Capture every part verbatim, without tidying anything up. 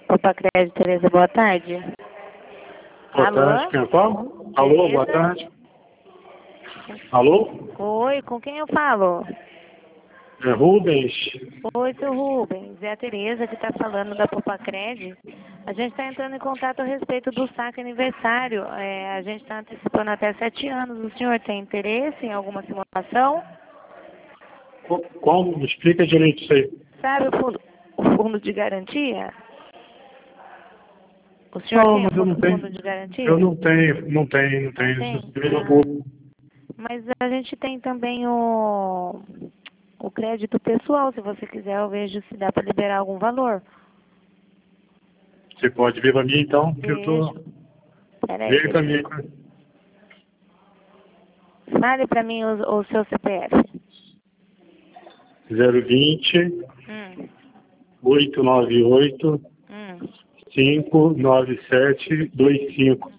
Opa, Crédito, Tereza, boa tarde. Boa Alô? tarde, quem fala? Alô, boa Tereza? tarde. Alô? Oi, com quem eu falo? É Rubens. Oi, seu Rubens. É a Tereza que está falando da Popacred. A gente está entrando em contato a respeito do saque aniversário. É, a gente está antecipando até sete anos. O senhor tem interesse em alguma simulação? Co- Como? Me explica direito isso aí. Sabe o fundo, o fundo de garantia? O senhor Não, tem o mas eu não fundo, tenho. fundo de garantia? Eu não tenho, não tenho, não Não tenho. tem? Isso é Ah, pouco. mas a gente tem também o, o crédito pessoal. Se você quiser, eu vejo se dá para liberar algum valor. Você pode vir para mim então, que eu Vejo. tô. Peraí, Veio para deixa mim. eu... Fale para mim o, o seu C P F. zero vinte, Hum, oitocentos e noventa e oito, hum. cinco nove sete dois cinco.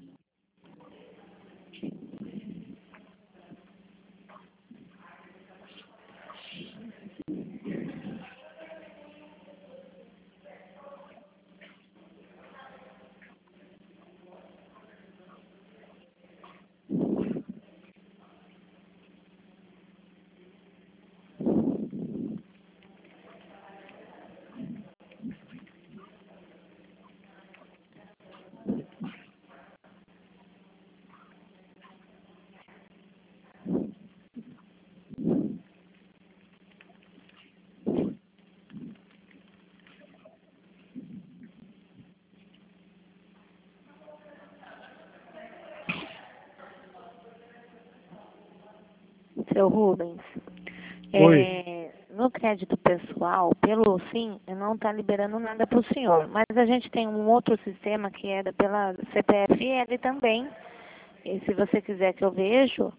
Seu Rubens. Oi. É, no crédito pessoal, pelo sim, não está liberando nada para o senhor. Mas a gente tem um outro sistema que é da- pela C P F L também. E se você quiser que eu vejo,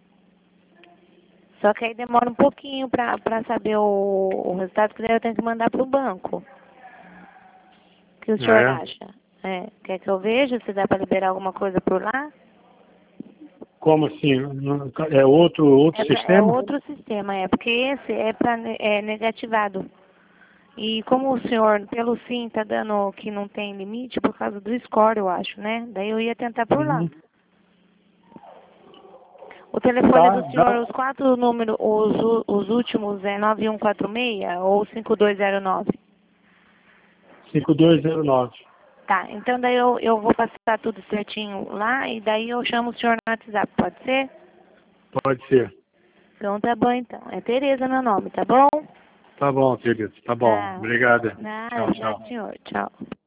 só que aí demora um pouquinho para para saber o, o resultado, que daí eu tenho que mandar para o banco. O que o Ah, senhor é? acha? É, quer que eu veja se dá para liberar alguma coisa por lá? Como assim? Não- É outro, outro É, pra, é sistema? outro sistema, é, porque esse é, pra, é negativado. E como o senhor, pelo sim, está dando que não tem limite, por causa do score, eu acho, né? Daí eu ia tentar por lá. Uhum. O telefone Tá, do senhor, dá os quatro números, os, u- os últimos é nove um quatro seis ou cinco dois zero nove? cinco dois zero nove. Tá, então daí eu, eu vou passar tudo certinho lá e daí eu chamo o senhor no WhatsApp, pode ser? Pode ser. Então tá bom então. É Tereza meu nome, tá bom? Tá bom, querido. Tá bom. Tá. Obrigada. Nada, Tchau, obrigado, tchau. senhor. Tchau.